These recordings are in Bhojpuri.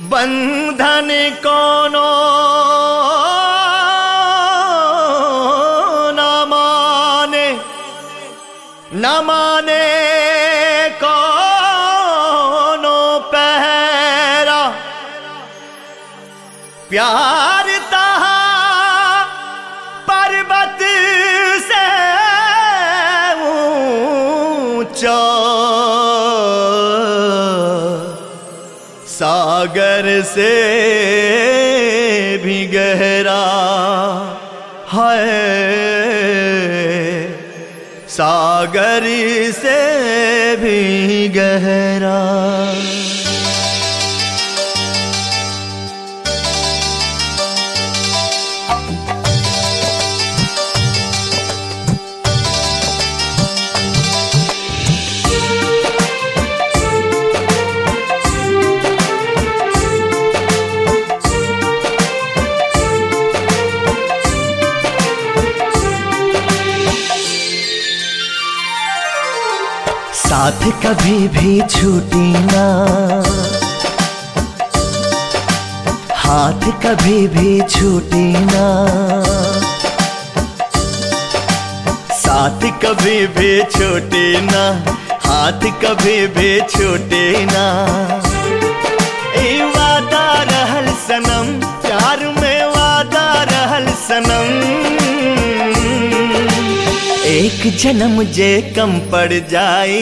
बंधन कोनो न माने, न माने कोनो पहरा। प्यार तहा पर्वत से ऊंचा, सागर से भी गहरा है, सागर से भी गहरा। साथ कभी भी छूटी ना, हाथ कभी भी छूटी ना, साथ कभी भी छूटी ना, हाथ कभी भी छूटी ना। ए वादा रहल सनम, प्यार में वादा रहल सनम। एक जन्म जे कम पड़ जाए,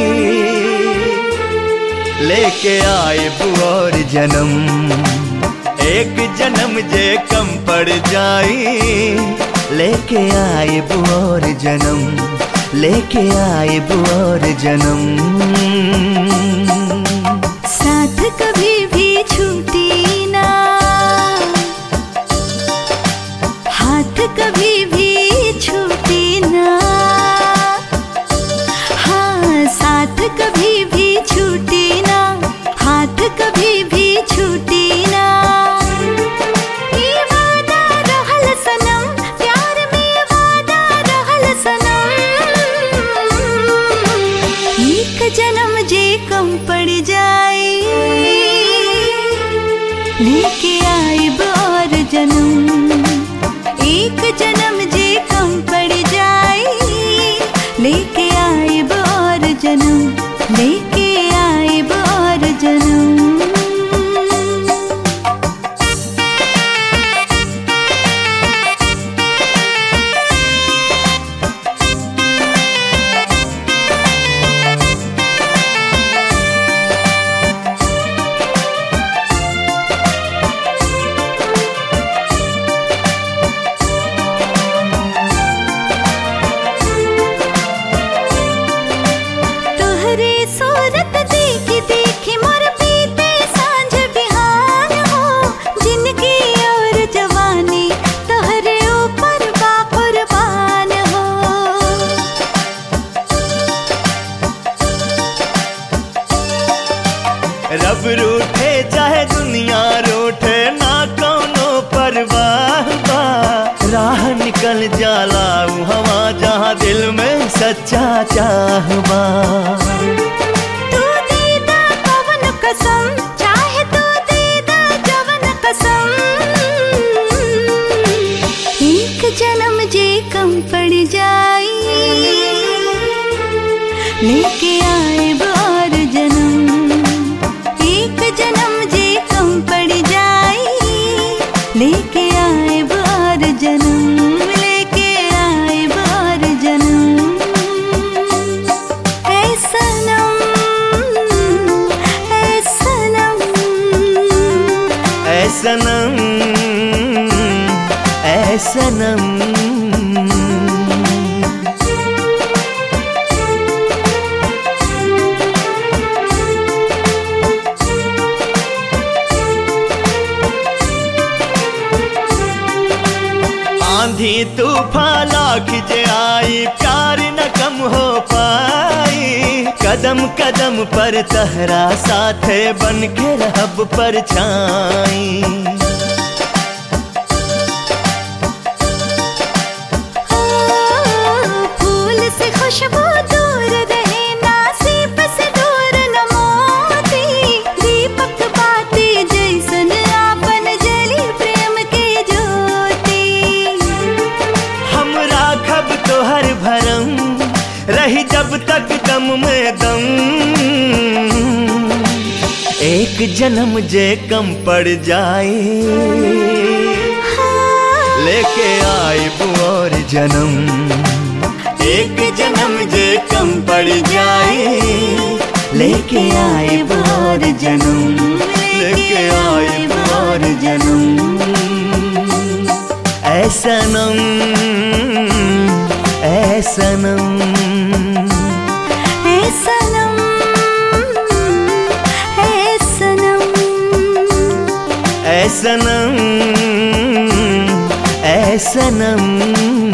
लेके आए और जन्म। एक जन्म जे कम पड़ जाए, लेके आए और जन्म, लेके आए और जन्म। साथ कभी भी छूटी ना, हाथ कभी भी छूटी ना, हाँ साथ कभी भी छूटी ना, हाथ कभी भी छूटी ना। ये वादा रहल सनम, प्यार में वादा रहल सनम। एक जन्म जे कम पड़ जाए, लेके आए और जन्म। एक जन्म जे कम पड़ जाए, लेके आए और जन्म, लेके आए और जन्म। सूरत देखी देखी मोर बीते सांझ बिहान हो, जिंदगी और जवानी तोहरे ऊपर बा कुर्बान हो। रब रूठे चाहे दुनिया रूठे, ना कोनो परवाह बा। राह निकल जाला हवा जहाँ दिल में सच्चा चाह बा। कसम चाहे तो दे दे जवन कसम। एक जन्म जे कम पड़ जाए, लेके आए और जन्म। एक जन्म जे कम पड़ जाए, लेके आए और जन्म, लेके आए और जन्म। ऐ सनम, सनम ऐ सनम। आंधी तूफान लाख जे आई, प्यार न कम हो पाई। कदम कदम पर तहरा साथे बन के रहब परछाई। फूल से खुशबू दूर रहे, नासीब से दूर न मोती। दीपक बाती जैसे एक जन्म जे कम पड़ जाए लेके आए और जन्म। एक जन्म जे कम पड़ जाए लेके आए और जन्म, लेके आए और जन्म। ऐ सनम ऐ सनम ऐ सनम ऐ सनम ऐ सनम ऐ सनम।